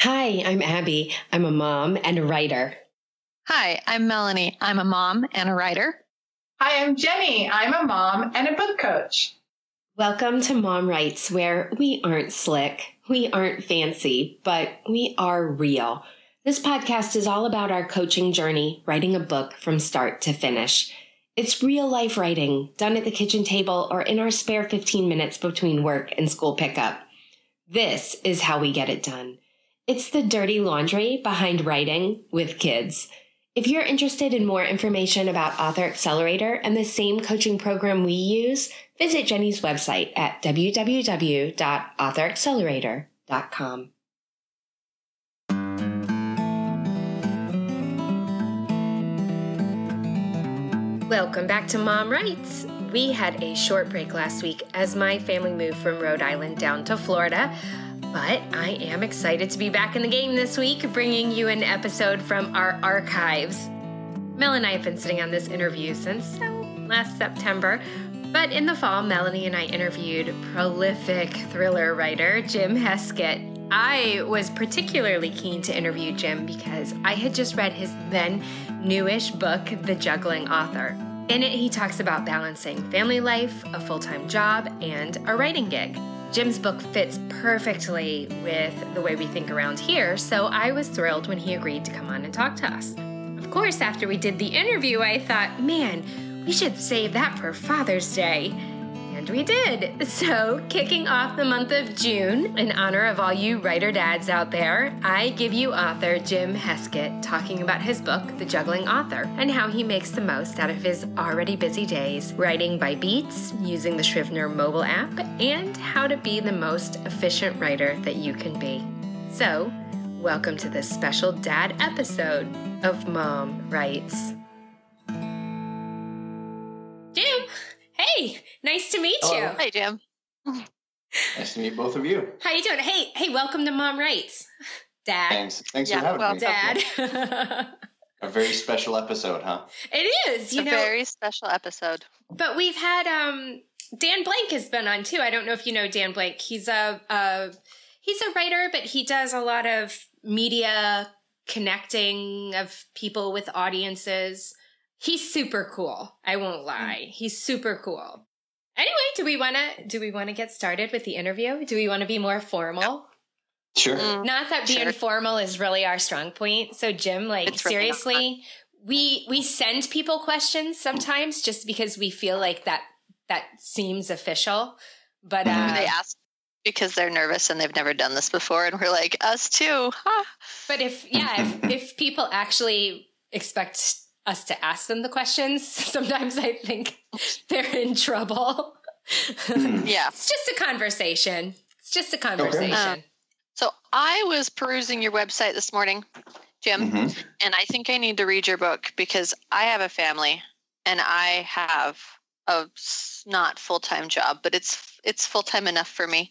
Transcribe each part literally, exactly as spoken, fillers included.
Hi, I'm Abby. I'm a mom and a writer. Hi, I'm Melanie. I'm a mom and a writer. Hi, I'm Jenny. I'm a mom and a book coach. Welcome to Mom Writes, where we aren't slick, we aren't fancy, but we are real. This podcast is all about our coaching journey, writing a book from start to finish. It's real life writing, done at the kitchen table or in our spare fifteen minutes between work and school pickup. This is how we get it done. It's the dirty laundry behind writing with kids. If you're interested in more information about Author Accelerator and the same coaching program we use, visit Jenny's website at w w w dot author accelerator dot com. Welcome back to Mom Writes. We had a short break last week as my family moved from Rhode Island down to Florida. But I am excited to be back in the game this week, bringing you an episode from our archives. Mel and I have been sitting on this interview since oh, last September. But in the fall, Melanie and I interviewed prolific thriller writer Jim Heskett. I was particularly keen to interview Jim because I had just read his then newish book, The Juggling Author. In it, he talks about balancing family life, a full-time job, and a writing gig. Jim's book fits perfectly with the way we think around here, so I was thrilled when he agreed to come on and talk to us. Of course, after we did the interview, I thought, man, we should save that for Father's Day. And we did. So, kicking off the month of June, in honor of all you writer dads out there, I give you author Jim Heskett talking about his book, The Juggling Author, and how he makes the most out of his already busy days, writing by beats, using the Scrivener mobile app, and how to be the most efficient writer that you can be. So, welcome to this special dad episode of Mom Writes. Jim! Hey, nice to meet Hello. you. Hi, Jim. Nice to meet both of you. How you doing? Hey, hey, welcome to Mom Writes, Dad. Thanks. Thanks Yeah, for having well, me. Dad. A very special episode, huh? It is, you a know. very special episode. But we've had um, Dan Blank has been on too. I don't know if you know Dan Blank. He's a uh, he's a writer, but he does a lot of media connecting of people with audiences. He's super cool. I won't lie. He's super cool. Anyway, do we want to do we want to get started with the interview? Do we want to be more formal? Sure. Mm, Not that being sure. formal is really our strong point. So, Jim, like It's really seriously, we we send people questions sometimes just because we feel like that that seems official. But uh, They ask because they're nervous and they've never done this before, and we're like, us too. Huh? but if yeah, if, if people actually expect us to ask them the questions, sometimes I think they're in trouble. Yeah. It's just a conversation. It's just a conversation. Uh, So I was perusing your website this morning, Jim, Mhm. and I think I need to read your book because I have a family and I have a s- not full-time job, but it's it's full-time enough for me.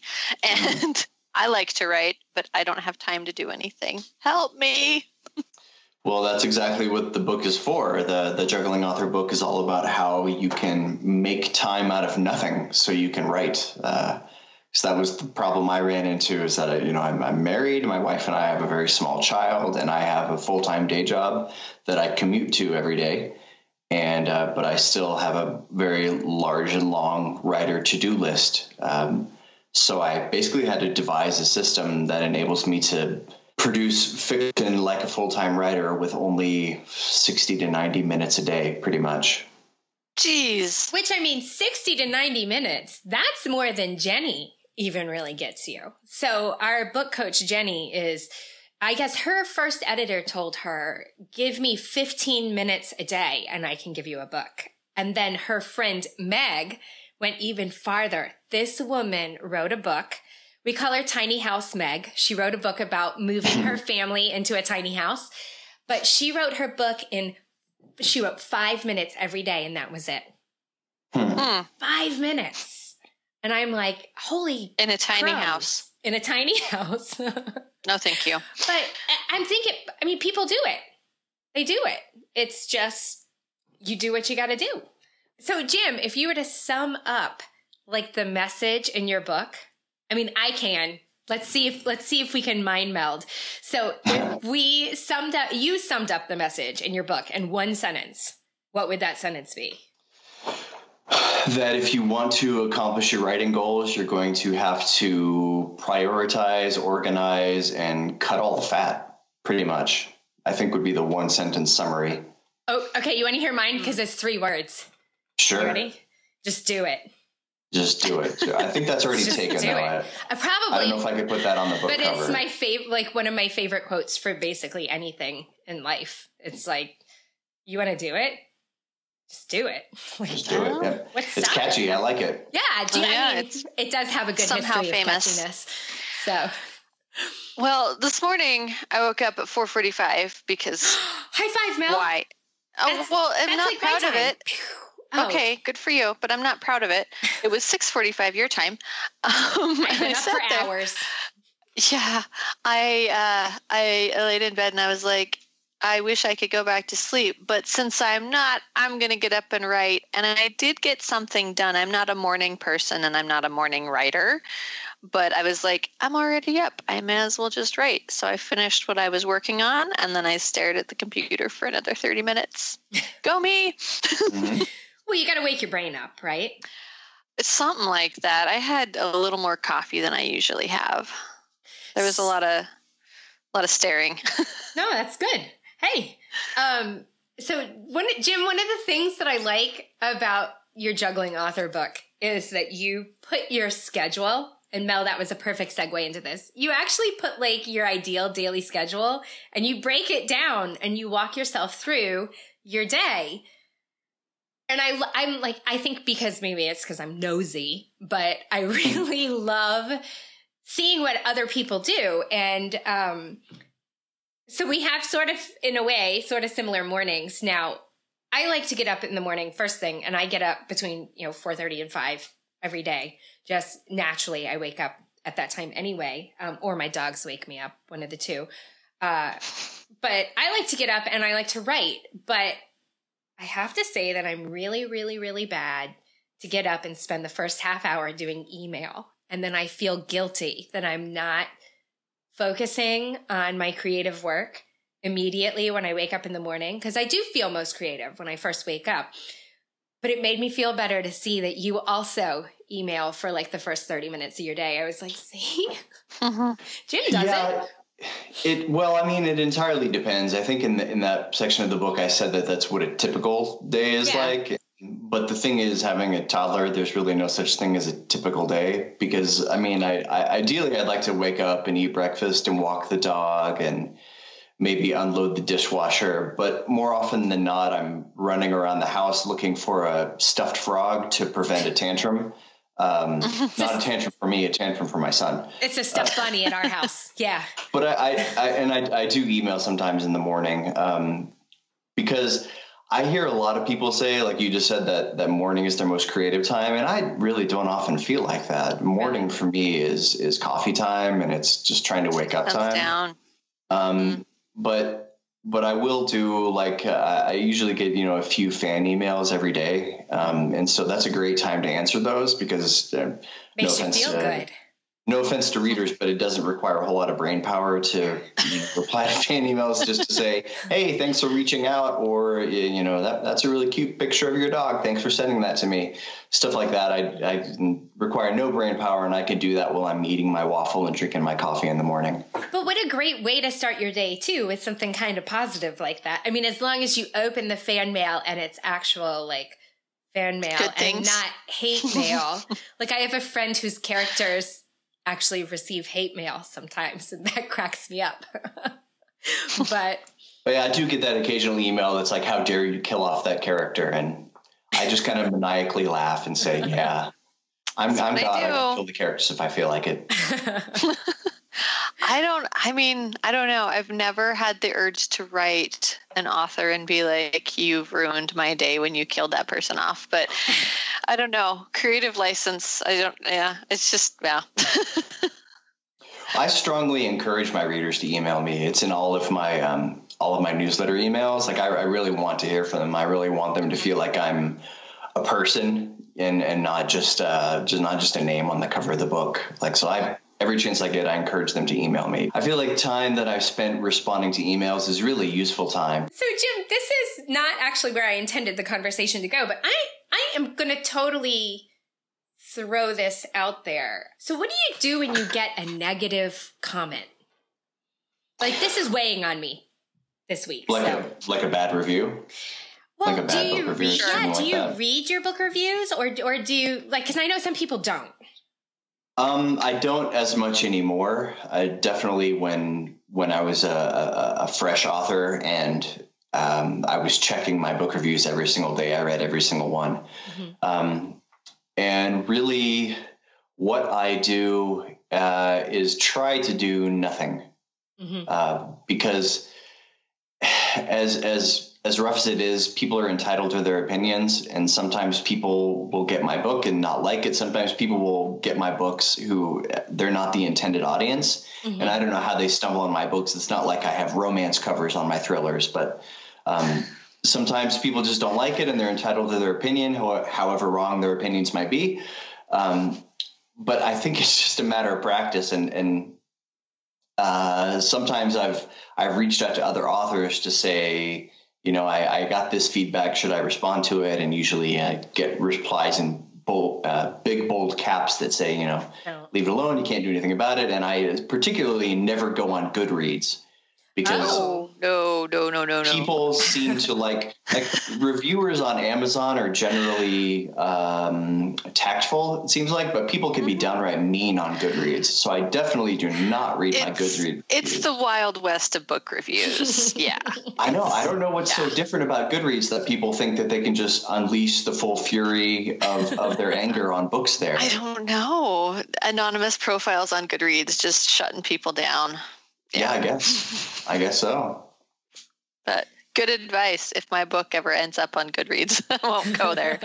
And I like to write, but I don't have time to do anything. Help me. Well, that's exactly what the book is for. The the Juggling Author book is all about how you can make time out of nothing so you can write. Uh, so that was the problem I ran into is that, I, you know, I'm, I'm married. My wife and I have a very small child, and I have a full-time day job that I commute to every day. And uh, but I still have a very large and long writer to-do list. Um, so I basically had to devise a system that enables me to produce fiction like a full-time writer with only sixty to ninety minutes a day, pretty much. Jeez. Which, I mean, sixty to ninety minutes, that's more than Jenny even really gets you. So our book coach, Jenny, is, I guess her first editor told her, give me fifteen minutes a day and I can give you a book. And then her friend Meg went even farther. This woman wrote a book. We call her Tiny House Meg. She wrote a book about moving her family into a tiny house. But she wrote her book in, she wrote five minutes every day, and that was it. Hmm. Hmm. Five minutes. And I'm like, holy In a tiny crumbs. house. In a tiny house. No, thank you. But I- I'm thinking, I mean, people do it. They do it. It's just, you do what you got to do. So, Jim, if you were to sum up like the message in your book, I mean, I can, Let's see if let's see if we can mind meld. So if we summed up, you summed up the message in your book in one sentence. What would that sentence be? That if you want to accomplish your writing goals, you're going to have to prioritize, organize, and cut all the fat, pretty much. I think would be the one sentence summary. Oh, okay. You want to hear mine? Because it's three words. Sure. You ready? Just do it. Just do it. I think that's already Just taken. do though. it. I, I probably. I don't know if I could put that on the book but cover. It's my favorite, like one of my favorite quotes for basically anything in life. It's like, you want to do it? Just do it. Like, Just do it. Yeah. What's it's stopping? catchy. I like it. Yeah. Do, Oh, yeah, I mean, it's it does have a good somehow history famous. of catchiness. So. Well, this morning I woke up at four forty-five because High five, Mel. why? Oh, That's- well, I'm that's not like my proud of time. it. Oh. Okay, good for you, but I'm not proud of it. It was six forty-five your time. Um, I've and been I up sat for there. hours. Yeah, I uh, I laid in bed and I was like, I wish I could go back to sleep, but since I'm not, I'm gonna get up and write. And I did get something done. I'm not a morning person and I'm not a morning writer, but I was like, I'm already up. I may as well just write. So I finished what I was working on, and then I stared at the computer for another thirty minutes. Go me! Mm-hmm. Well, you got to wake your brain up, right? It's something like that. I had a little more coffee than I usually have. There was a lot of, a lot of staring. No, that's good. Hey, um, so one, Jim, one of the things that I like about your juggling author book is that you put your schedule, and Mel, that was a perfect segue into this. You actually put like your ideal daily schedule and you break it down and you walk yourself through your day. And I, I'm like, I think because maybe it's because I'm nosy, but I really love seeing what other people do. And, um, so we have sort of, in a way, sort of similar mornings. Now, I like to get up in the morning first thing, and I get up between, you know, four thirty and five every day. Just naturally, I wake up at that time anyway, um, or my dogs wake me up, one of the two. Uh, but I like to get up and I like to write. But I have to say that I'm really, really, really bad to get up and spend the first half hour doing email. And then I feel guilty that I'm not focusing on my creative work immediately when I wake up in the morning, because I do feel most creative when I first wake up. But it made me feel better to see that you also email for like the first thirty minutes of your day. I was like, see, Mm-hmm. Jim does yeah, it. It well, I mean, it entirely depends. I think in the, in that section of the book, I said that that's what a typical day is Yeah. like. But the thing is, having a toddler, there's really no such thing as a typical day because, I mean, I, I ideally I'd like to wake up and eat breakfast and walk the dog and maybe unload the dishwasher. But more often than not, I'm running around the house looking for a stuffed frog to prevent a tantrum. Um, not a tantrum for me, a tantrum for my son. It's a stuffed uh, bunny at our house. Yeah. But I, I, I and I, I do email sometimes in the morning um, because I hear a lot of people say, like you just said, that that morning is their most creative time, and I really don't often feel like that. Morning for me is is coffee time, and it's just trying to wake up Thumbs time. down. Um, mm-hmm. But but I will do like uh, I usually get you know a few fan emails every day, um, and so that's a great time to answer those because uh, makes no you feel to, good. No offense to readers, but it doesn't require a whole lot of brain power to you know, reply to fan emails just to say, hey, thanks for reaching out. Or, you know, that that's a really cute picture of your dog. Thanks for sending that to me. Stuff like that. I, I require no brain power, and I can do that while I'm eating my waffle and drinking my coffee in the morning. But what a great way to start your day, too, with something kind of positive like that. I mean, as long as you open the fan mail and it's actual, like, fan mail and not hate mail. Like, I have a friend whose characters actually receive hate mail sometimes, and that cracks me up. but, but yeah, I do get that occasional email that's like, how dare you kill off that character? And I just kind of maniacally laugh and say, yeah, I'm, I'm God. I can kill the characters if I feel like it. I don't, I mean, I don't know. I've never had the urge to write an author and be like, you've ruined my day when you killed that person off. But I don't know. Creative license. I don't, yeah, it's just, yeah. I strongly encourage my readers to email me. It's in all of my, um, all of my newsletter emails. Like I, I really want to hear from them. I really want them to feel like I'm a person and, and not just, uh, just not just a name on the cover of the book. Like, so I, every chance I get, I encourage them to email me. I feel like time that I've spent responding to emails is really useful time. So, Jim, this is not actually where I intended the conversation to go, but I, I am going to totally throw this out there. So what do you do when you get a negative comment? Like, this is weighing on me this week. Like, so. a, like a bad review? Well, like a do bad you book review read, or something yeah, do like you that? read your book reviews, or or do you, like, because I know some people don't. Um, I don't as much anymore. I definitely when when I was a, a, a fresh author and um, I was checking my book reviews every single day. I read every single one. Mm-hmm. Um, and really what I do uh, is try to do nothing. Mm-hmm. Uh, because as as as rough as it is, people are entitled to their opinions, and sometimes people will get my book and not like it. Sometimes people will get my books who they're not the intended audience, mm-hmm. and I don't know how they stumble on my books. It's not like I have romance covers on my thrillers, but um, sometimes people just don't like it, and they're entitled to their opinion, however wrong their opinions might be. Um, but I think it's just a matter of practice, and and uh, sometimes I've I've reached out to other authors to say, you know, I, I got this feedback. Should I respond to it? And usually I get replies in bold, uh, big, bold caps that say, you know, oh. leave it alone. You can't do anything about it. And I particularly never go on Goodreads because oh, no, no, no, no, no. people seem to like, like reviewers on Amazon are generally um, tactful, it seems like, but people can mm-hmm. be downright mean on Goodreads. So I definitely do not read it's, my Goodreads. It's the Wild West of book reviews. Yeah. I know. I don't know what's yeah. so different about Goodreads that people think that they can just unleash the full fury of, of their anger on books there. I don't know. Anonymous profiles on Goodreads just shutting people down. Yeah, I guess. I guess so. But good advice. If my book ever ends up on Goodreads, I won't go there.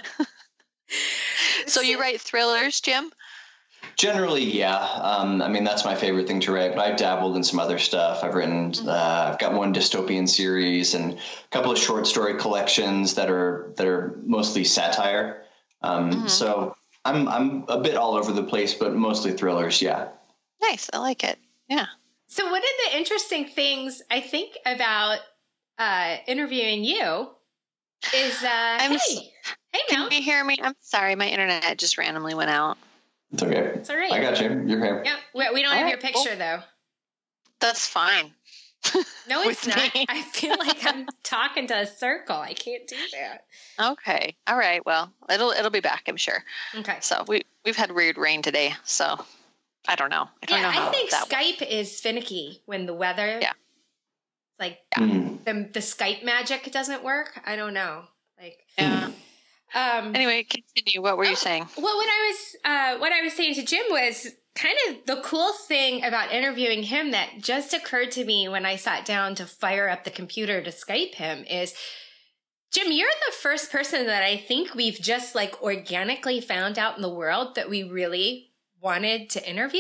So you write thrillers, Jim? Generally, yeah. Um, I mean, that's my favorite thing to write, but I've dabbled in some other stuff. I've written, mm-hmm. uh, I've got one dystopian series and a couple of short story collections that are, that are mostly satire. Um, mm-hmm. So I'm, I'm a bit all over the place, but mostly thrillers. Yeah. Nice. I like it. Yeah. So one of the interesting things I think about uh, interviewing you is, uh, I'm hey, s- hey, Mel. Can you hear me? I'm sorry. My internet just randomly went out. It's okay. It's all right. I got you. You're here. Yeah, we, we don't all have right, your picture, cool. though. That's fine. No, it's not. Me. I feel like I'm talking to a circle. I can't do that. Okay. All right. Well, it'll it'll be back, I'm sure. Okay. So we, we've had weird rain today, so I don't know. I don't yeah, know how I think that Skype works. Is finicky when the weather. Yeah. Like mm. the the Skype magic doesn't work. I don't know. Like. Yeah. Um, anyway, continue. What were you oh, saying? Well, what I was uh, what I was saying to Jim was kind of the cool thing about interviewing him that just occurred to me when I sat down to fire up the computer to Skype him is, Jim, you're the first person that I think we've just like organically found out in the world that we really wanted to interview.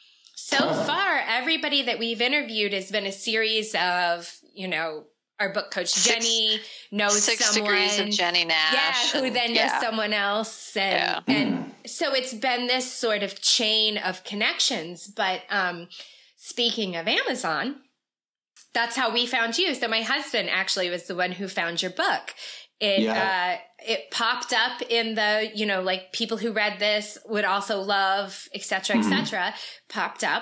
So far, everybody that we've interviewed has been a series of, you know, our book coach, six, Jenny, knows six someone. Six Degrees of Jenny Nash. Yeah, who and, then yeah. knows someone else. And, yeah. and so it's been this sort of chain of connections. But um, speaking of Amazon, that's how we found you. So my husband actually was the one who found your book. It yeah. uh, it popped up in the, you know, like people who read this would also love, et cetera, et cetera, mm-hmm. popped up.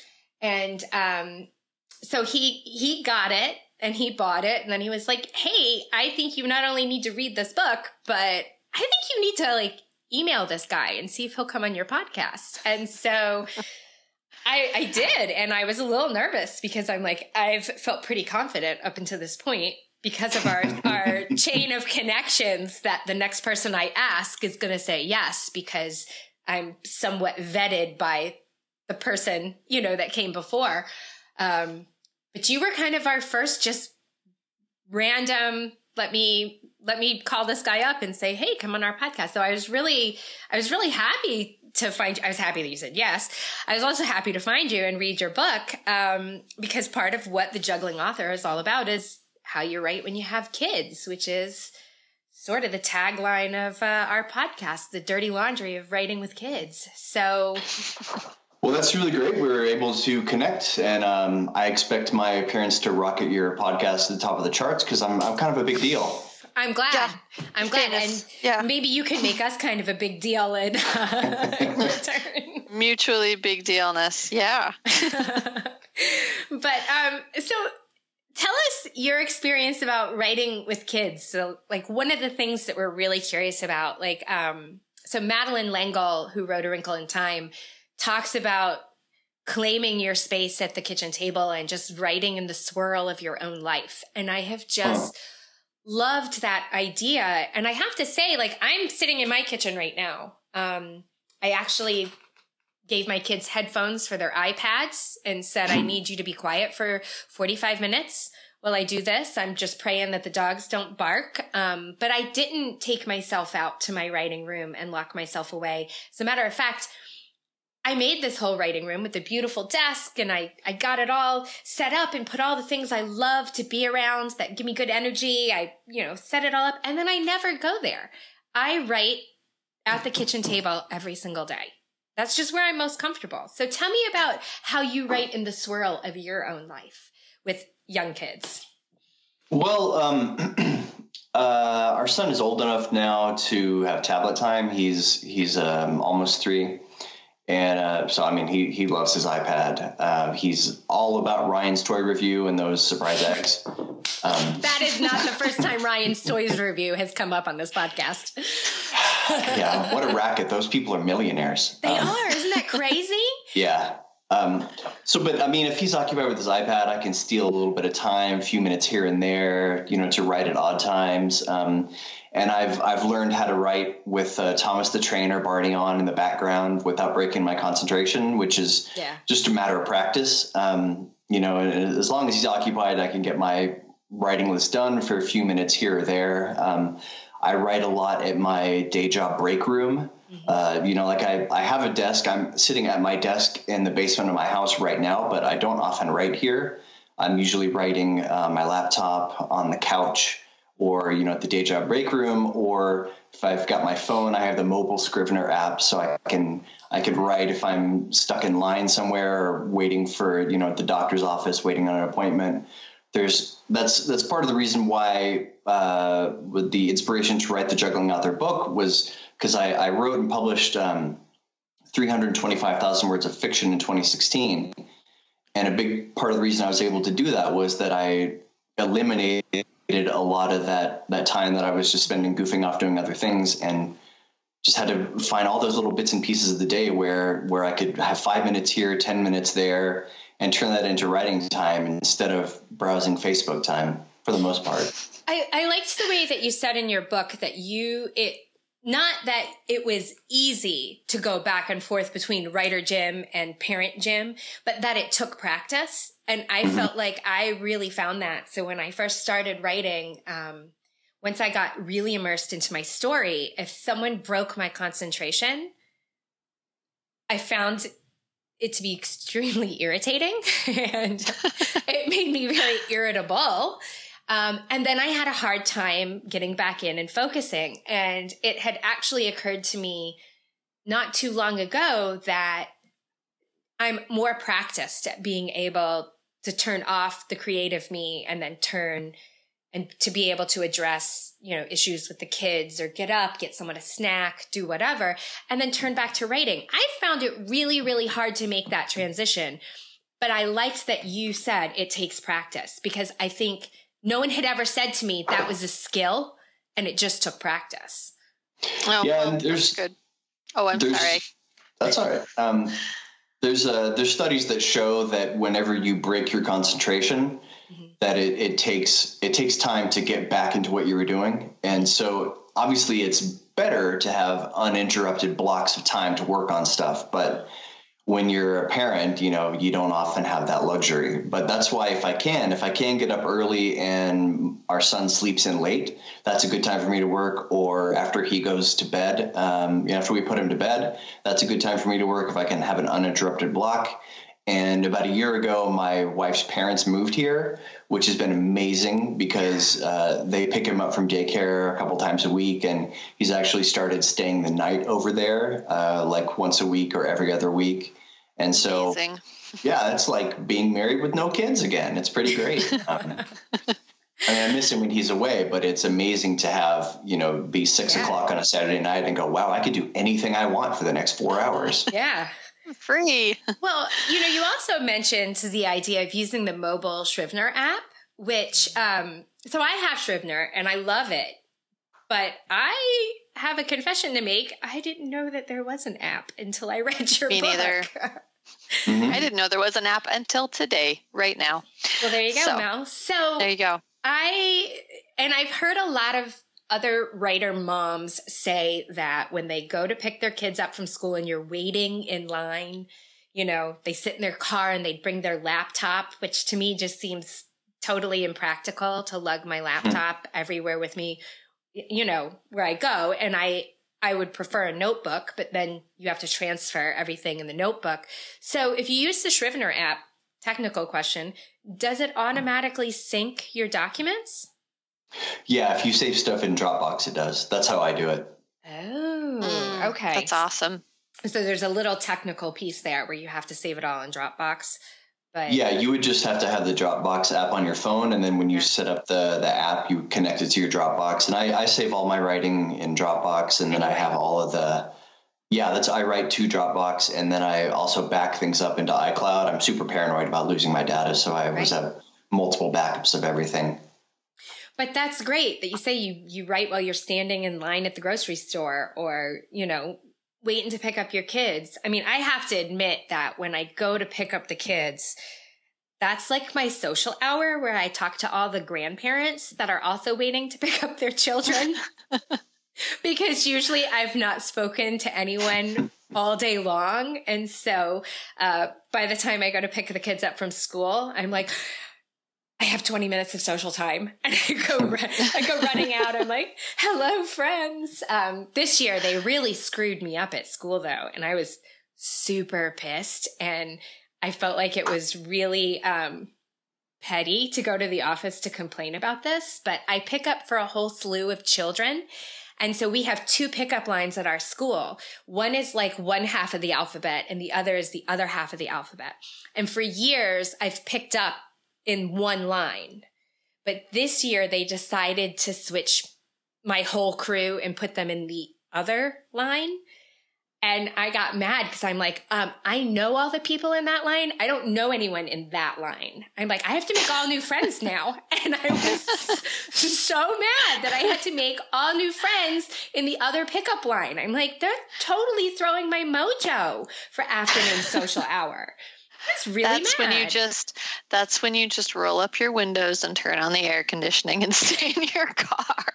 And um, so he he got it. And he bought it, and then he was like, hey, I think you not only need to read this book, but I think you need to, like, email this guy and see if he'll come on your podcast. And so I, I did, and I was a little nervous because I'm like, I've felt pretty confident up until this point because of our, our chain of connections that the next person I ask is going to say yes because I'm somewhat vetted by the person, you know, that came before. Um But you were kind of our first just random, let me let me call this guy up and say, hey, come on our podcast. So I was really, I was really happy to find you. I was happy that you said yes. I was also happy to find you and read your book um, because part of what The Juggling Author is all about is how you write when you have kids, which is sort of the tagline of uh, our podcast, The Dirty Laundry of Writing with Kids. So... Well, that's really great. We were able to connect, and um, I expect my appearance to rocket your podcast to the top of the charts because I'm I'm kind of a big deal. I'm glad. Yeah. I'm glad. Famous. And yeah. maybe you can make us kind of a big deal in, uh, in return. Mutually big dealness. Yeah. But um, so tell us your experience about writing with kids. So like one of the things that we're really curious about, like, um, so Madeleine L'Engle, who wrote A Wrinkle in Time, talks about claiming your space at the kitchen table and just writing in the swirl of your own life. And I have just loved that idea. And I have to say, like, I'm sitting in my kitchen right now. Um, I actually gave my kids headphones for their iPads and said, I need you to be quiet for forty-five minutes while I do this. I'm just praying that the dogs don't bark. Um, but I didn't take myself out to my writing room and lock myself away. As a matter of fact, I made this whole writing room with a beautiful desk, and I, I got it all set up and put all the things I love to be around that give me good energy. I, you know, set it all up, and then I never go there. I write at the kitchen table every single day. That's just where I'm most comfortable. So tell me about how you write in the swirl of your own life with young kids. Well, um, uh, our son is old enough now to have tablet time. He's he's um, almost three. And uh, so, I mean, he he loves his iPad. Uh, he's all about Ryan's Toy Review and those surprise eggs. Um, that is not the first time Ryan's Toys Review has come up on this podcast. Yeah, what a racket. Those people are millionaires. They um, are. Isn't that crazy? Yeah. Um, so, but I mean, if he's occupied with his iPad, I can steal a little bit of time, a few minutes here and there, you know, to write at odd times. Um, and I've I've learned how to write with uh, Thomas the Trainer barting on in the background without breaking my concentration, which is yeah. just a matter of practice. Um, you know, as long as he's occupied, I can get my writing list done for a few minutes here or there. Um, I write a lot at my day job break room. Uh, you know, like I, I have a desk. I'm sitting at my desk in the basement of my house right now, but I don't often write here. I'm usually writing uh, my laptop on the couch or, you know, at the day job break room, or if I've got my phone, I have the mobile Scrivener app, so I can I can write if I'm stuck in line somewhere or waiting for, you know, at the doctor's office, waiting on an appointment. There's that's that's part of the reason why uh, with the inspiration to write the Juggling Author book was because I, I wrote and published um, three hundred twenty-five thousand words of fiction in twenty sixteen. And a big part of the reason I was able to do that was that I eliminated a lot of that that time that I was just spending goofing off doing other things, and just had to find all those little bits and pieces of the day where where I could have five minutes here, ten minutes there, and turn that into writing time instead of browsing Facebook time for the most part. I, I liked the way that you said in your book that you, it, not that it was easy to go back and forth between writer Jim and parent Jim, but that it took practice. And I mm-hmm. felt like I really found that. So when I first started writing, um, once I got really immersed into my story, if someone broke my concentration, I found it to be extremely irritating and it made me very irritable. Um, and then I had a hard time getting back in and focusing. And it had actually occurred to me not too long ago that I'm more practiced at being able to turn off the creative me and then turn and to be able to address, you know, issues with the kids or get up, get someone a snack, do whatever, and then turn back to writing. I found it really, really hard to make that transition. But I liked that you said it takes practice, because I think no one had ever said to me that was a skill and it just took practice. Oh, yeah, well, and there's good. Oh, I'm sorry. That's all right. Um, there's uh, there's studies that show that whenever you break your concentration, mm-hmm. that it, it takes it takes time to get back into what you were doing. And so obviously it's better to have uninterrupted blocks of time to work on stuff. But when you're a parent, you know, you don't often have that luxury. But that's why if I can, if I can get up early and our son sleeps in late, that's a good time for me to work. Or after he goes to bed, um, after we put him to bed, that's a good time for me to work if I can have an uninterrupted block. And about a year ago, my wife's parents moved here, which has been amazing because uh, they pick him up from daycare a couple times a week. And he's actually started staying the night over there, uh, like once a week or every other week. And so, Amazing. yeah, it's like being married with no kids again. It's pretty great. Um, I mean, I miss him when he's away, but it's amazing to have, you know, be six Yeah. o'clock on a Saturday night and go, wow, I could do anything I want for the next four hours. Yeah. Free. Well, you know, you also mentioned the idea of using the mobile Scrivener app, which, um, so I have Scrivener and I love it, but I have a confession to make. I didn't know that there was an app until I read your Me book. neither. Mhm. I didn't know there was an app until today, right now. Well, there you go, So, Mel. So There you go. I, and I've heard a lot of other writer moms say that when they go to pick their kids up from school and you're waiting in line, you know, they sit in their car and they bring their laptop, which to me just seems totally impractical to lug my laptop everywhere with me, you know, where I go. And I, I would prefer a notebook, but then you have to transfer everything in the notebook. So if you use the Scrivener app, technical question, does it automatically sync your documents? Yeah, if you save stuff in Dropbox, it does. That's how I do it. Oh, Mm, okay. That's awesome. So there's a little technical piece there where you have to save it all in Dropbox. But Yeah, you would just have to have the Dropbox app on your phone, and then when you Yeah. set up the, the app, you connect it to your Dropbox. And I, I save all my writing in Dropbox, and then I Anyway. have all of the, yeah, that's I write to Dropbox, and then I also back things up into iCloud. I'm super paranoid about losing my data, so I always Right. have multiple backups of everything. But that's great that you say you, you write while you're standing in line at the grocery store or, you know, waiting to pick up your kids. I mean, I have to admit that when I go to pick up the kids, that's like my social hour where I talk to all the grandparents that are also waiting to pick up their children. Because usually I've not spoken to anyone all day long. And so uh, by the time I go to pick the kids up from school, I'm like, I have twenty minutes of social time. And I go, I go running out. I'm like, hello, friends. Um, this year, they really screwed me up at school, though. And I was super pissed. And I felt like it was really um, petty to go to the office to complain about this. But I pick up for a whole slew of children. And so we have two pickup lines at our school. One is like one half of the alphabet and the other is the other half of the alphabet. And for years, I've picked up in one line. But this year they decided to switch my whole crew and put them in the other line. And I got mad because I'm like, um, I know all the people in that line. I don't know anyone in that line. I'm like, I have to make all new friends now. And I was so mad that I had to make all new friends in the other pickup line. I'm like, they're totally throwing my mojo for afternoon social hour. That's really That's mad. when you just that's when you just roll up your windows and turn on the air conditioning and stay in your car.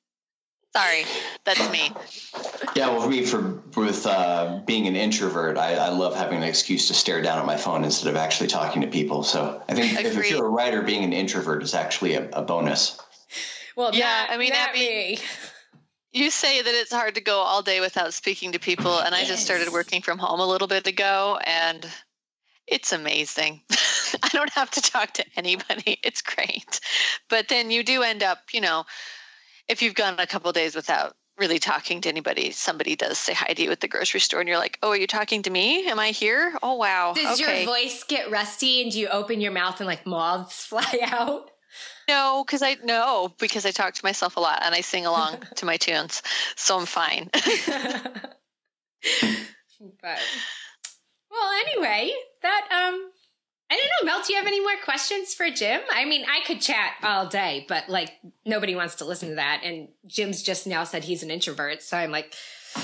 Sorry, that's me. Yeah, well, for me, for with uh, being an introvert, I, I love having an excuse to stare down at my phone instead of actually talking to people. So I think if, if Agreed. you're a writer, being an introvert is actually a, a bonus. Well, Yeah, not, I mean, not Abby- me. You say that it's hard to go all day without speaking to people, and I just started Yes. working from home a little bit ago, and it's amazing. I don't have to talk to anybody. It's great. But then you do end up, you know, if you've gone a couple of days without really talking to anybody, somebody does say hi to you at the grocery store, and you're like, oh, are you talking to me? Am I here? Oh, wow. Does okay. your voice get rusty and do you open your mouth and like moths fly out? No, because I no, because I talk to myself a lot and I sing along to my tunes, so I'm fine. But well, anyway, that um, I don't know, Mel. Do you have any more questions for Jim? I mean, I could chat all day, but like nobody wants to listen to that. And Jim's just now said he's an introvert, so I'm like,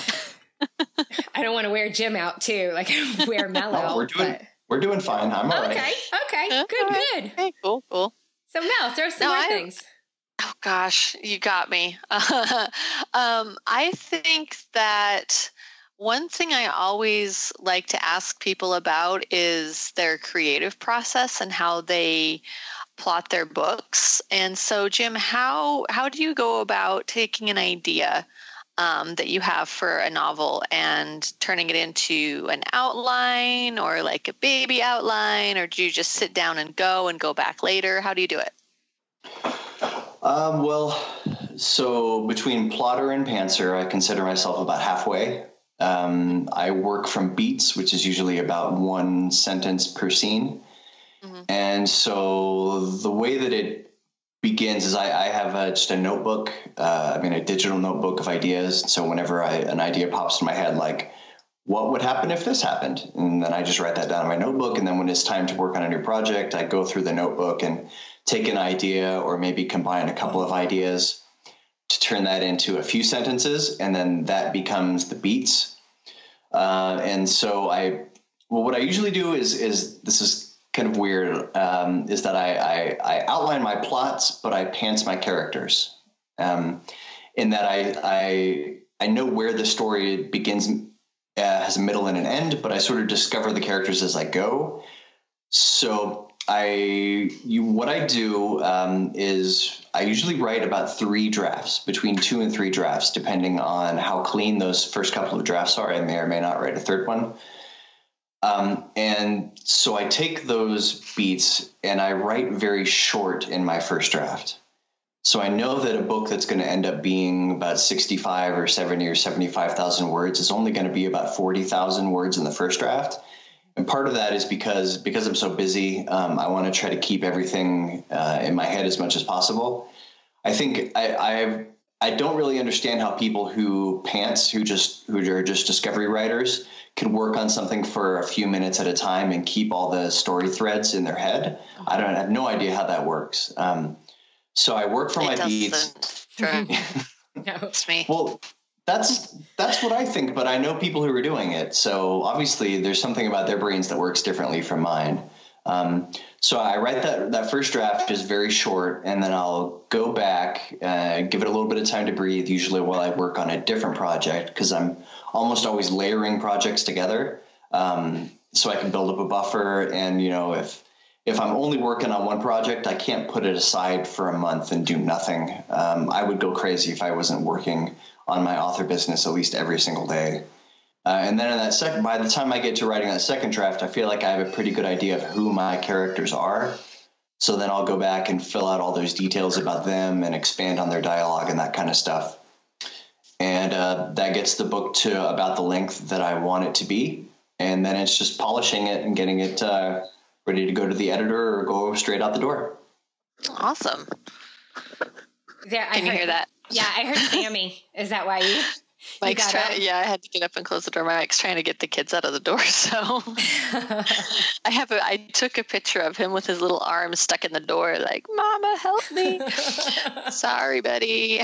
I don't want to wear Jim out too. Like wear Mello. Oh, we're doing but- we're doing fine. I'm all right. Okay, okay, Yeah, good, all right. good. Okay, cool, cool. So Mel, throw some No, more I- things. Oh gosh, you got me. um, I think that one thing I always like to ask people about is their creative process and how they plot their books. And so, Jim, how how do you go about taking an idea um, that you have for a novel and turning it into an outline or like a baby outline, or do you just sit down and go and go back later? How do you do it? Um, well, so between plotter and pantser, I consider myself about halfway. Um, I work from beats, which is usually about one sentence per scene. Mm-hmm. And so the way that it begins is I, I have a, just a notebook, uh, I mean, a digital notebook of ideas. So whenever I, an idea pops in my head, like, what would happen if this happened? And then I just write that down in my notebook. And then when it's time to work on a new project, I go through the notebook and take an idea or maybe combine a couple of ideas to turn that into a few sentences. And then that becomes the beats. Uh, and so I, well, what I usually do is, is this is kind of weird, um, is that I, I, I outline my plots, but I pants my characters. Um, in that I, I, I know where the story begins, Uh, has a middle and an end, but I sort of discover the characters as I go. So I, you, what I do um, is I usually write about three drafts, between two and three drafts, depending on how clean those first couple of drafts are. I may or may not write a third one. Um, and so I take those beats and I write very short in my first draft. So I know that a book that's going to end up being about sixty-five or seventy or seventy-five thousand words is only going to be about forty thousand words in the first draft. And part of that is because, because I'm so busy, um, I want to try to keep everything uh, in my head as much as possible. I think I, I, I don't really understand how people who pants, who just, who are just discovery writers, can work on something for a few minutes at a time and keep all the story threads in their head. I don't I have no idea how that works. Um, So I work for it my doesn't. beats. True. No, it's me. Well, that's that's what I think, but I know people who are doing it. So obviously there's something about their brains that works differently from mine. Um, so I write that that first draft is very short, and then I'll go back, uh, give it a little bit of time to breathe, usually while I work on a different project, because I'm almost always layering projects together. Um, so I can build up a buffer, and, you know, if If I'm only working on one project, I can't put it aside for a month and do nothing. Um, I would go crazy if I wasn't working on my author business at least every single day. Uh, and then in that second, by the time I get to writing that second draft, I feel like I have a pretty good idea of who my characters are. So then I'll go back and fill out all those details about them and expand on their dialogue and that kind of stuff. And uh, that gets the book to about the length that I want it to be. And then it's just polishing it and getting it uh, ready to go to the editor or go straight out the door. Awesome. There, I Can you heard, hear that? Yeah, I heard Sammy. Is that why you? Mike's you trying. Yeah, I had to get up and close the door. Mike's trying to get the kids out of the door. So I have. A, I took a picture of him with his little arms stuck in the door, like, "Mama, help me!" Sorry, buddy.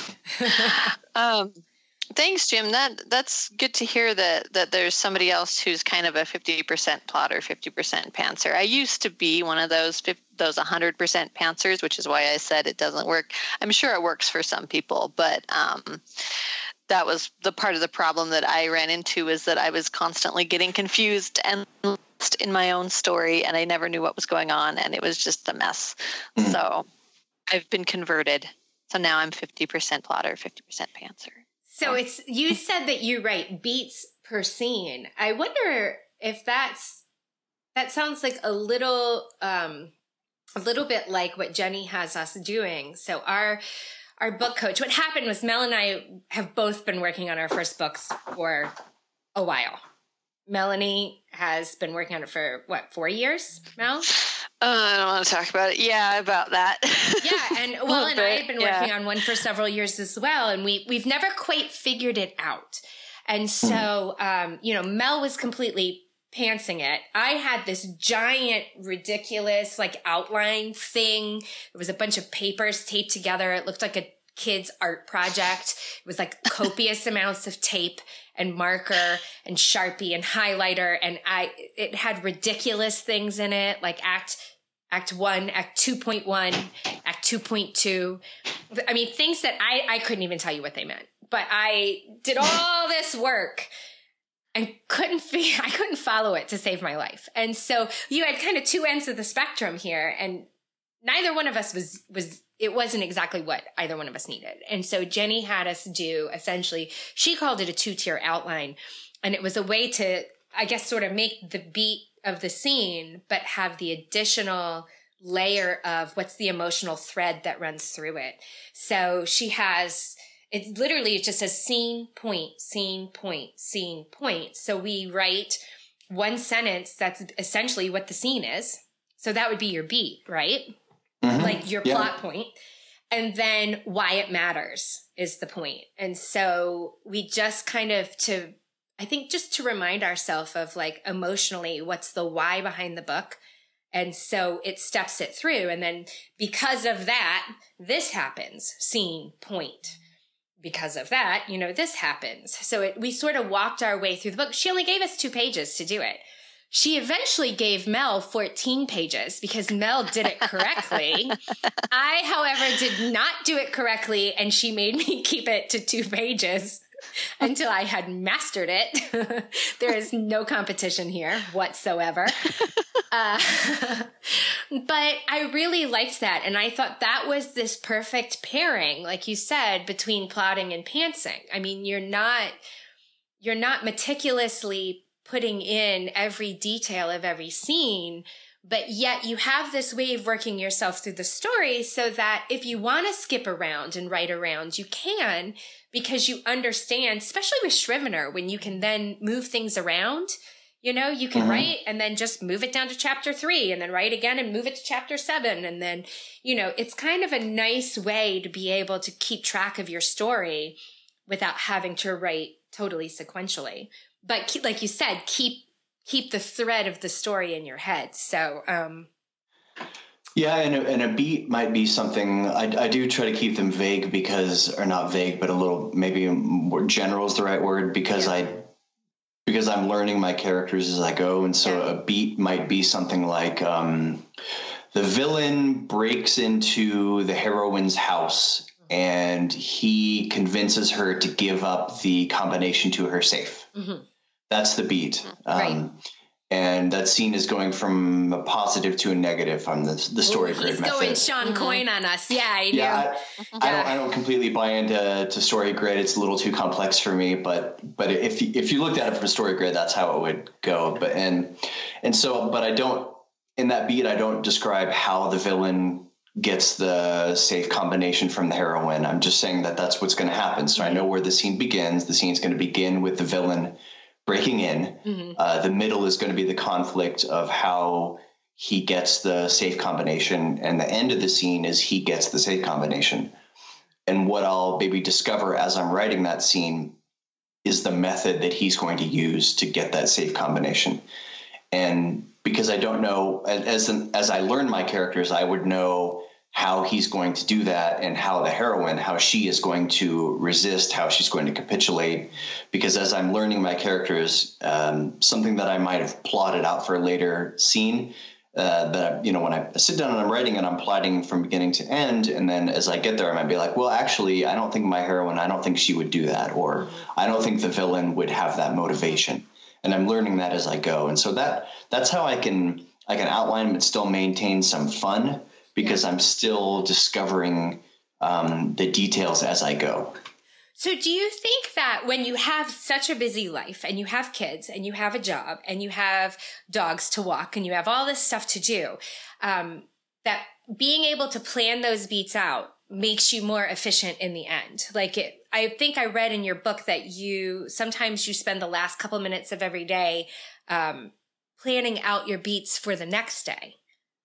um, thanks, Jim. That that's good to hear that that there's somebody else who's kind of a fifty percent plotter, fifty percent pantser. I used to be one of those those one hundred percent pantsers, which is why I said it doesn't work. I'm sure it works for some people, but um, that was the part of the problem that I ran into, is that I was constantly getting confused and lost in my own story, and I never knew what was going on, and it was just a mess. Mm. So I've been converted. So now I'm fifty percent plotter, fifty percent pantser. So it's, you said that you write beats per scene. I wonder if that's, that sounds like a little, um, a little bit like what Jenny has us doing. So our, our book coach, what happened was Mel and I have both been working on our first books for a while. Melanie has been working on it for what, four years, Mel? Uh, I don't want to talk about it. Yeah, about that. Yeah, and well, and bit, I have been yeah. working on one for several years as well, and we we've never quite figured it out. And so, um, you know, Mel was completely pantsing it. I had this giant, ridiculous, like, outline thing. It was a bunch of papers taped together. It looked like a kid's art project. It was like copious amounts of tape and marker and Sharpie and highlighter. And I, it had ridiculous things in it, like act, act one, act two point one, act two point two. I mean, things that I, I couldn't even tell you what they meant, but I did all this work and couldn't figure, I couldn't follow it to save my life. And so you had kind of two ends of the spectrum here, and neither one of us was, was, it wasn't exactly what either one of us needed. And so Jenny had us do, essentially, she called it a two-tier outline. And it was a way to, I guess, sort of make the beat of the scene, but have the additional layer of what's the emotional thread that runs through it. So she has, It literally, it just says scene, point, scene, point, scene, point. So we write one sentence that's essentially what the scene is. So that would be your beat, right? Mm-hmm. Like your yeah. plot point. And then why it matters is the point. And so we just kind of to, I think just to remind ourselves of like emotionally, what's the why behind the book. And so it steps it through. And then because of that, this happens, scene, point. Because of that, you know, this happens. So it, we sort of walked our way through the book. She only gave us two pages to do it. She eventually gave Mel fourteen pages because Mel did it correctly. I, however, did not do it correctly, and she made me keep it to two pages until I had mastered it. There is no competition here whatsoever. Uh, but I really liked that. And I thought that was this perfect pairing, like you said, between plotting and pantsing. I mean, you're not, you're not meticulously putting in every detail of every scene, but yet you have this way of working yourself through the story so that if you want to skip around and write around, you can, because you understand, especially with Scrivener, when you can then move things around. You know, you can mm-hmm. write and then just move it down to chapter three and then write again and move it to chapter seven. And then, you know, it's kind of a nice way to be able to keep track of your story without having to write totally sequentially. But keep, like you said, keep keep the thread of the story in your head. So, um, yeah, and a, and a beat might be something I, I do try to keep them vague because, or not vague, but a little maybe more general is the right word because yeah. I. Because I'm learning my characters as I go. And so a beat might be something like um, the villain breaks into the heroine's house and he convinces her to give up the combination to her safe. Mm-hmm. That's the beat. Um, right. And that scene is going from a positive to a negative on the, the story Ooh, grid he's method. He's going Sean mm-hmm. Coyne on us. Yeah, I do. Yeah, I, yeah. I don't. I don't completely buy into to story grid. It's a little too complex for me. But but if if you looked at it from a story grid, that's how it would go. But and and so, but I don't in that beat. I don't describe how the villain gets the safe combination from the heroine. I'm just saying that that's what's going to happen. So I know where the scene begins. The scene is going to begin with the villain breaking in. Mm-hmm. Uh, the middle is going to be the conflict of how he gets the safe combination. And the end of the scene is he gets the safe combination. And what I'll maybe discover as I'm writing that scene is the method that he's going to use to get that safe combination. And because I don't know, as as I learn my characters, I would know how he's going to do that and how the heroine, how she is going to resist, how she's going to capitulate. Because as I'm learning my characters, um, something that I might have plotted out for a later scene, uh, that, you know, when I sit down and I'm writing and I'm plotting from beginning to end, and then as I get there, I might be like, well, actually, I don't think my heroine, I don't think she would do that, or I don't think the villain would have that motivation. And I'm learning that as I go. And so that that's how I can I can outline but still maintain some fun, because yeah. I'm still discovering um, the details as I go. So do you think that when you have such a busy life and you have kids and you have a job and you have dogs to walk and you have all this stuff to do, um, that being able to plan those beats out makes you more efficient in the end? Like it, I think I read in your book that you, sometimes you spend the last couple minutes of every day um, planning out your beats for the next day.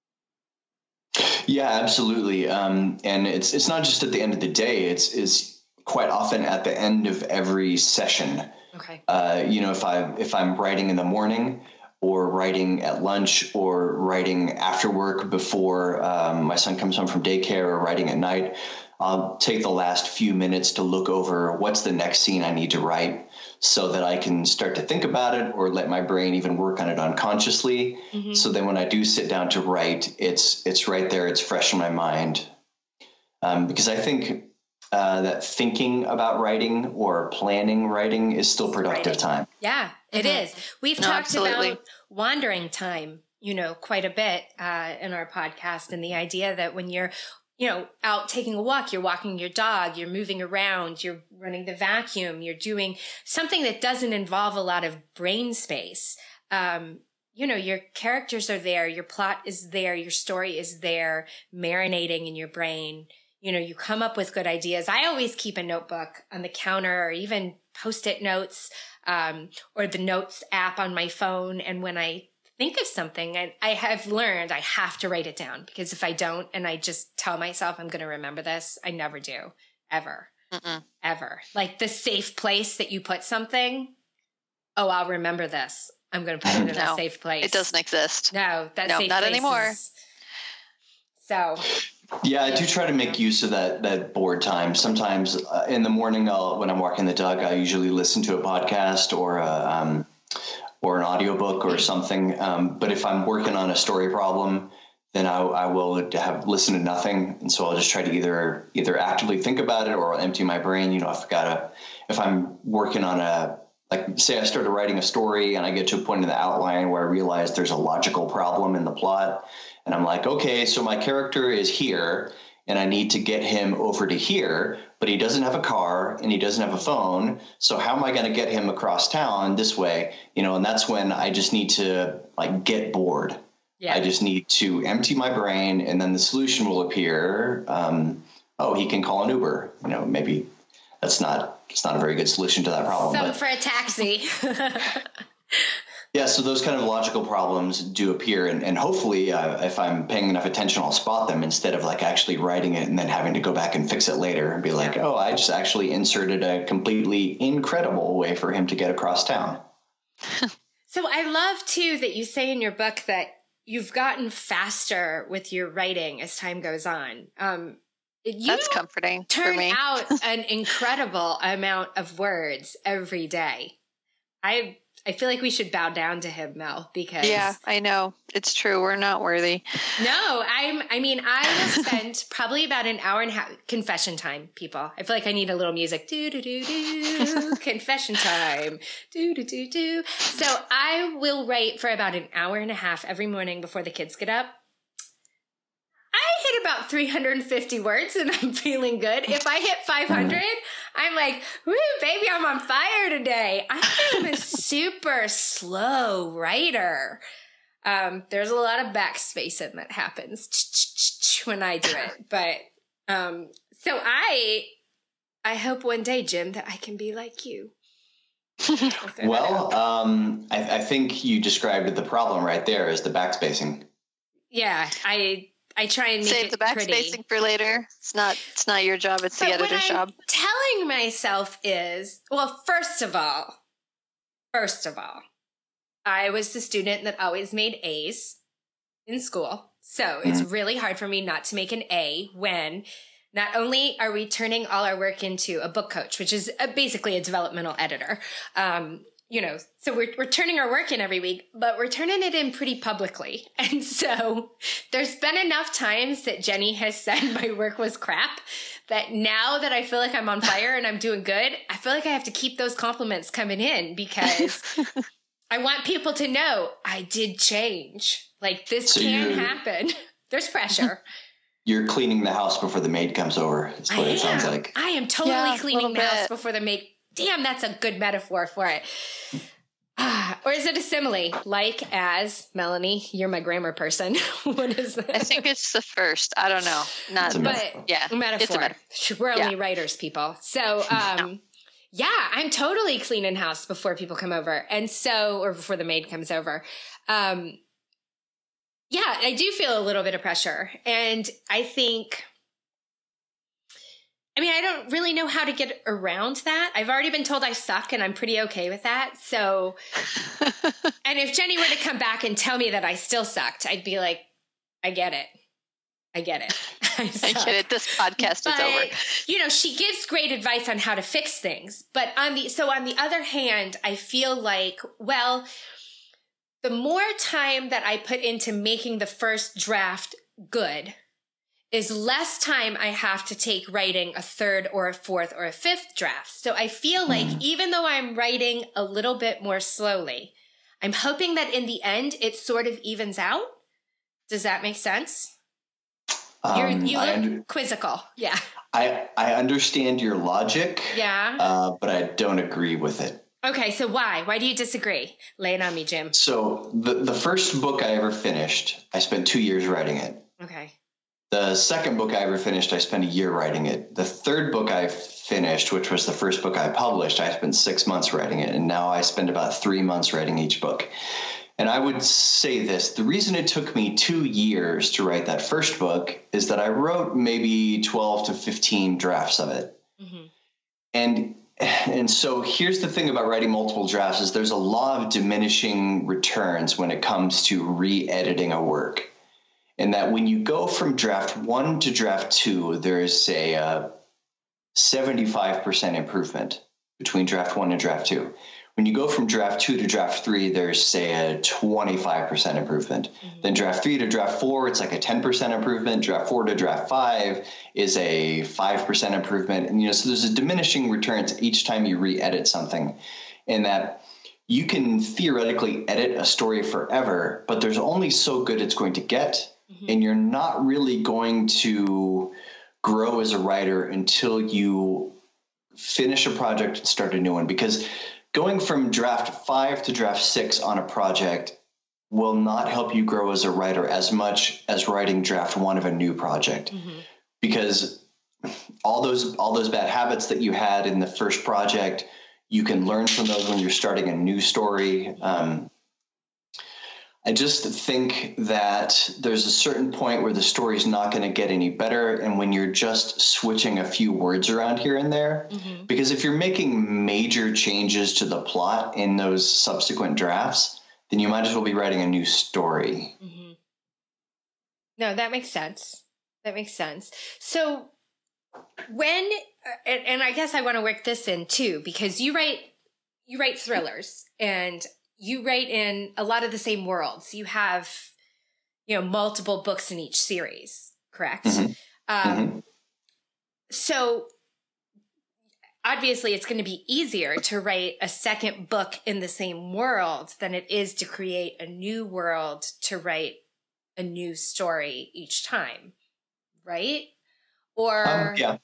Yeah, absolutely. Um, and it's it's not just at the end of the day. It's is quite often at the end of every session. Okay. Uh, you know, if I if I'm writing in the morning, or writing at lunch, or writing after work before um, my son comes home from daycare, or writing at night, I'll take the last few minutes to look over what's the next scene I need to write, so that I can start to think about it or let my brain even work on it unconsciously. Mm-hmm. So then when I do sit down to write, it's it's right there. It's fresh in my mind. Um, because I think uh, that thinking about writing or planning writing is still productive writing. time. Yeah, it mm-hmm. is. We've no, talked absolutely. about wandering time, you know, quite a bit uh, in our podcast, and the idea that when you're you know, out taking a walk, you're walking your dog, you're moving around, you're running the vacuum, you're doing something that doesn't involve a lot of brain space. Um, you know, your characters are there, your plot is there, your story is there, marinating in your brain. you know, you come up with good ideas. I always keep a notebook on the counter or even Post-it notes, um, or the notes app on my phone. And when I think of something, I, I have learned I have to write it down, because if I don't, and I just tell myself I'm going to remember this, I never do, ever, Mm-mm. ever. Like the safe place that you put something. Oh, I'll remember this. I'm going to put it in no, a safe place. It doesn't exist. No, that no, safe not place anymore. Is, so. Yeah, I do try to make use of that that board time. Sometimes uh, in the morning, I'll, when I'm walking the dog, I usually listen to a podcast or a, um, or an audiobook or something. Um, but if I'm working on a story problem, then I, I will have listen to nothing. And so I'll just try to either either actively think about it or I'll empty my brain. You know, if I gotta, if I'm working on a, like say I started writing a story and I get to a point in the outline where I realize there's a logical problem in the plot. And I'm like, okay, so my character is here and I need to get him over to here, but he doesn't have a car and he doesn't have a phone. So how am I going to get him across town this way? You know, and that's when I just need to like get bored. Yeah. I just need to empty my brain and then the solution will appear. Um, oh, he can call an Uber. You know, maybe that's not, it's not a very good solution to that problem. Some but. for a taxi. Yeah, so those kind of logical problems do appear, and, and hopefully, uh, if I'm paying enough attention, I'll spot them instead of like actually writing it and then having to go back and fix it later and be like, yeah. oh, I just actually inserted a completely incredible way for him to get across town. So I love, too, that you say in your book that you've gotten faster with your writing as time goes on. Um, you That's comforting turn for me. out an incredible amount of words every day. I I feel like we should bow down to him, Mel, because yeah, I know it's true. We're not worthy. No, I'm. I mean, I will spend probably about an hour and a half. Confession time, people. I feel like I need a little music. Do do do do. Confession time. Do do do do. So I will write for about an hour and a half every morning before the kids get up. I hit about three hundred fifty words and I'm feeling good. If I hit five hundred, I'm like, woo, baby, I'm on fire today. I am a super slow writer. Um, there's a lot of backspacing that happens when I do it. But um, so I, I hope one day, Jim, that I can be like you. Well, um, I, I think you described the problem right there is the backspacing. Yeah, I... I try and make Save it the backspacing for later. It's not. It's not your job. It's but the editor's what I'm job. Telling myself is, well, first of all, first of all, I was the student that always made A's in school, so mm-hmm. it's really hard for me not to make an A when not only are we turning all our work into a book coach, which is a, basically a developmental editor. Um, You know, so we're we're turning our work in every week, but we're turning it in pretty publicly. And so there's been enough times that Jenny has said my work was crap that now that I feel like I'm on fire and I'm doing good, I feel like I have to keep those compliments coming in because I want people to know I did change. Like this so can happen. There's pressure. You're cleaning the house before the maid comes over. That's what I it am. sounds like. I am totally yeah, cleaning the bit. house before the maid. Damn, that's a good metaphor for it. Ah, or is it a simile? Like as, Melanie, you're my grammar person. What is that? I think it's the first. I don't know. Not, but metaphor. yeah, metaphor. It's a metaphor. We're only yeah. writers, people. So, um, no. yeah, I'm totally cleaning house before people come over. And so, or before the maid comes over. Um, yeah, I do feel a little bit of pressure. And I think... I mean, I don't really know how to get around that. I've already been told I suck and I'm pretty okay with that. So, and if Jenny were to come back and tell me that I still sucked, I'd be like, I get it. I get it. I, I get it. This podcast but, is over. You know, she gives great advice on how to fix things. But on the, so on the other hand, I feel like, well, the more time that I put into making the first draft good, is less time I have to take writing a third or a fourth or a fifth draft. So I feel like mm. even though I'm writing a little bit more slowly, I'm hoping that in the end it sort of evens out. Does that make sense? Um, You're, you look under- quizzical. Yeah. I, I understand your logic. Yeah. Uh, but I don't agree with it. Okay, so why? Why do you disagree? Lay it on me, Jim. So the, the first book I ever finished, I spent two years writing it. Okay. The second book I ever finished, I spent a year writing it. The third book I finished, which was the first book I published, I spent six months writing it. And now I spend about three months writing each book. And I would say this, the reason it took me two years to write that first book is that I wrote maybe twelve to fifteen drafts of it. Mm-hmm. And and so here's the thing about writing multiple drafts is there's a law of diminishing returns when it comes to re-editing a work. And that when you go from draft one to draft two, there's a uh, seventy-five percent improvement between draft one and draft two. When you go from draft two to draft three, there's, say, a twenty-five percent improvement. Mm-hmm. Then draft three to draft four, it's like a ten percent improvement. Draft four to draft five is a five percent improvement. And, you know, so there's a diminishing returns each time you re-edit something. And that you can theoretically edit a story forever, but there's only so good it's going to get. Mm-hmm. And you're not really going to grow as a writer until you finish a project and start a new one. Because going from draft five to draft six on a project will not help you grow as a writer as much as writing draft one of a new project. Mm-hmm. Because all those all those bad habits that you had in the first project, you can learn from those when you're starting a new story. Um, I just think that there's a certain point where the story is not going to get any better. And when you're just switching a few words around here and there, mm-hmm. because if you're making major changes to the plot in those subsequent drafts, then you might as well be writing a new story. Mm-hmm. No, that makes sense. That makes sense. So when, and, and I guess I want to work this in too, because you write, you write thrillers and you write in a lot of the same worlds. You have, you know, multiple books in each series, correct? Mm-hmm. Um, mm-hmm. So obviously it's going to be easier to write a second book in the same world than it is to create a new world to write a new story each time, right? Or um, yeah.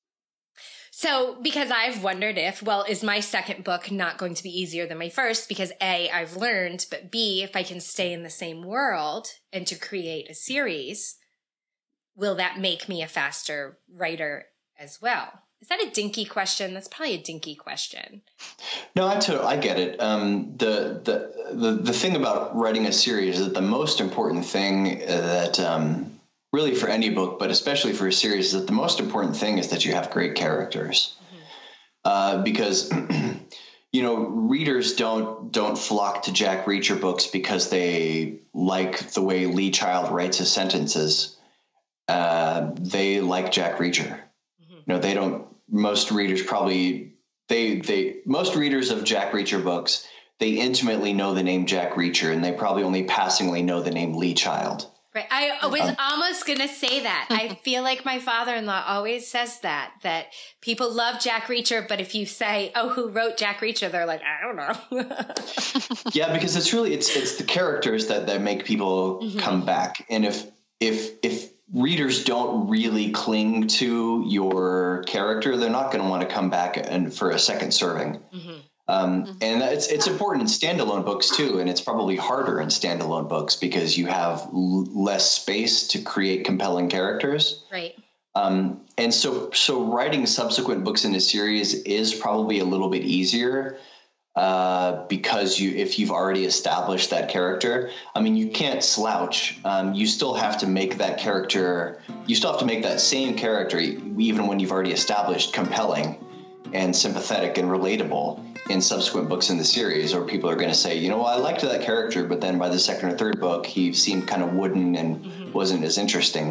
So, because I've wondered if, well, is my second book not going to be easier than my first? Because A, I've learned, but B, if I can stay in the same world and to create a series, will that make me a faster writer as well? Is that a dinky question? That's probably a dinky question. No, I totally, I get it. Um, the, the the the thing about writing a series is that the most important thing that um, really for any book, but especially for a series, is that the most important thing is that you have great characters. Mm-hmm. Uh, because you know, readers don't don't flock to Jack Reacher books because they like the way Lee Child writes his sentences. Uh, they like Jack Reacher. Mm-hmm. You know, they don't. Most readers probably they they most readers of Jack Reacher books, they intimately know the name Jack Reacher, and they probably only passingly know the name Lee Child. Right. I was um, almost going to say that. I feel like my father-in-law always says that, that people love Jack Reacher, but if you say, oh, who wrote Jack Reacher? They're like, I don't know. Yeah, because it's really, it's it's the characters that, that make people mm-hmm. come back. And if if if readers don't really cling to your character, they're not going to want to come back and for a second serving. Mm-hmm. Um, mm-hmm. And it's it's important in standalone books too, and it's probably harder in standalone books because you have l- less space to create compelling characters. Right. Um, and so so writing subsequent books in a series is probably a little bit easier uh, because you if you've already established that character. I mean, you can't slouch. Um, you still have to make that character. You still have to make that same character, even when you've already established, compelling and sympathetic and relatable in subsequent books in the series, or people are going to say, you know, well, I liked that character, but then by the second or third book, he seemed kind of wooden and mm-hmm. wasn't as interesting.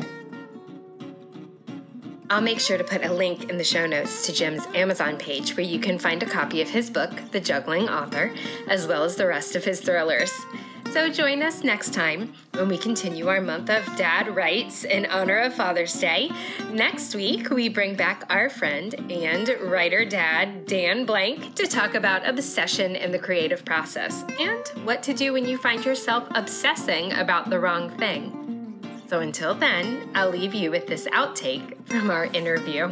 I'll make sure to put a link in the show notes to Jim's Amazon page where you can find a copy of his book, The Juggling Author, as well as the rest of his thrillers. So join us next time when we continue our month of Dad Writes in honor of Father's Day. Next week, we bring back our friend and writer dad, Dan Blank, to talk about obsession in the creative process and what to do when you find yourself obsessing about the wrong thing. So until then, I'll leave you with this outtake from our interview.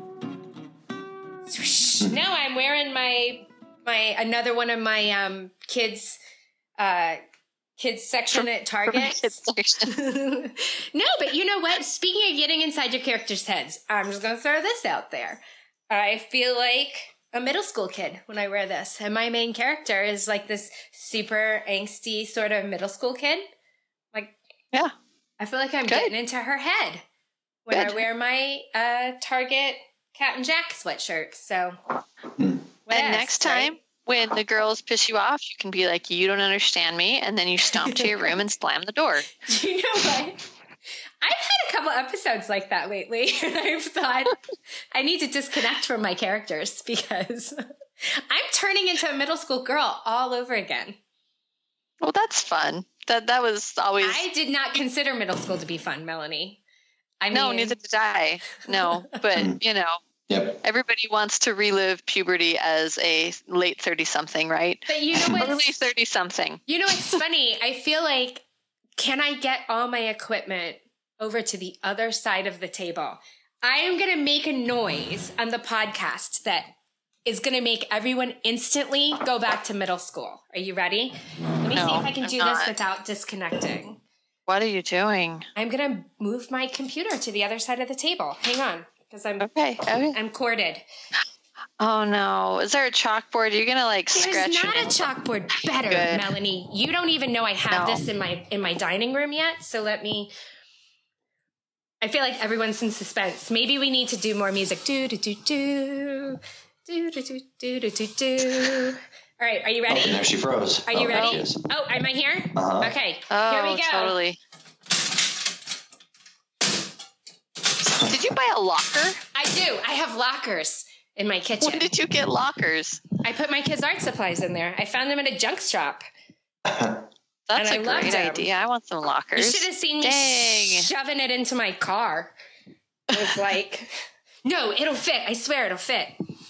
Now I'm wearing my my another one of my um, kids' uh, kids section at Target. Kids section. No, but you know what? Speaking of getting inside your characters' heads, I'm just going to throw this out there. I feel like a middle school kid when I wear this. And my main character is like this super angsty sort of middle school kid. Like, yeah, I feel like I'm Good. getting into her head when Good. I wear my uh, Target Cat and Jack sweatshirt. So, Hmm. what And else, next right? time when the girls piss you off, you can be like, you don't understand me. And then you stomp to your room and slam the door. You know what? I've had a couple episodes like that lately, and I've thought I need to disconnect from my characters because I'm turning into a middle school girl all over again. Well, that's fun. That that was always. I did not consider middle school to be fun, Melanie. I mean, no, neither did I. No, but, you know, Yep. everybody wants to relive puberty as a late thirty-something, right? But you know Early what's thirty-something. you know what's funny? I feel like, can I get all my equipment over to the other side of the table? I am going to make a noise on the podcast that is going to make everyone instantly go back to middle school. Are you ready? Let me see No, if I can I'm do not. this without disconnecting. What are you doing? I'm going to move my computer to the other side of the table. Hang on, because I'm Okay. Okay. I'm corded. Oh, no. Is there a chalkboard? You're going to, like, There's scratch not your a chalkboard. Better, Good. Melanie. You don't even know I have No. this in my in my dining room yet. So let me. I feel like everyone's in suspense. Maybe we need to do more music. Do do do do do do do do do do do. All right, are you Oh, and ready? there she froze. Are Oh, you there she ready? is. Oh, am I here? Uh-huh. Okay, Oh, here we go. totally. Did you buy a locker? I do. I have lockers in my kitchen. When did you get lockers? I put my kids' art supplies in there. I found them at a junk shop. That's And a I loved great them. idea. I want some You lockers. should have seen me Dang. shoving it into my car. It was like, no, it'll fit. I swear it'll fit.